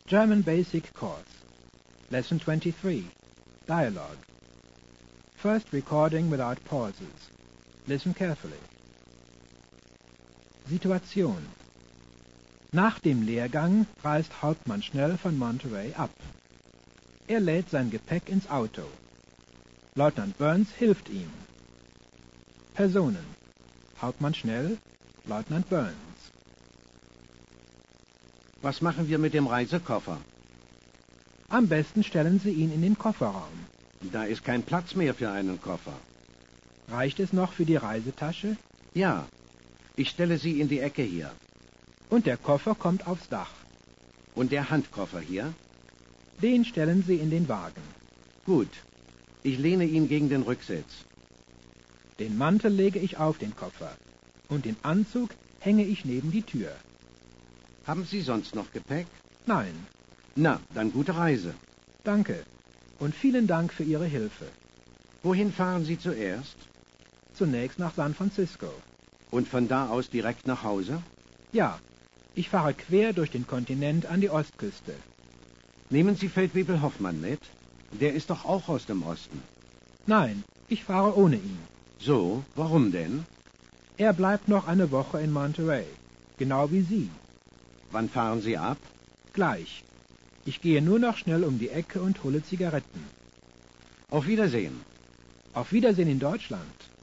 German Basic Course. Lesson 23. Dialogue. First recording without pauses. Listen carefully. Situation. Nach dem Lehrgang reist Hauptmann Schnell von Monterey ab. Er lädt sein Gepäck ins Auto. Leutnant Burns hilft ihm. Personen. Hauptmann Schnell, Leutnant Burns. Was machen wir mit dem Reisekoffer? Am besten stellen Sie ihn in den Kofferraum. Da ist kein Platz mehr für einen Koffer. Reicht es noch für die Reisetasche? Ja, ich stelle sie in die Ecke hier. Und der Koffer kommt aufs Dach. Und der Handkoffer hier? Den stellen Sie in den Wagen. Gut, ich lehne ihn gegen den Rücksitz. Den Mantel lege ich auf den Koffer. Und den Anzug hänge ich neben die Tür. Haben Sie sonst noch Gepäck? Nein. Na, dann gute Reise. Danke. Und vielen Dank für Ihre Hilfe. Wohin fahren Sie zuerst? Zunächst nach San Francisco. Und von da aus direkt nach Hause? Ja, ich fahre quer durch den Kontinent an die Ostküste. Nehmen Sie Feldwebel Hoffmann mit? Der ist doch auch aus dem Osten. Nein, ich fahre ohne ihn. So, warum denn? Er bleibt noch eine Woche in Monterey, genau wie Sie. Wann fahren Sie ab? Gleich. Ich gehe nur noch schnell um die Ecke und hole Zigaretten. Auf Wiedersehen. Auf Wiedersehen in Deutschland.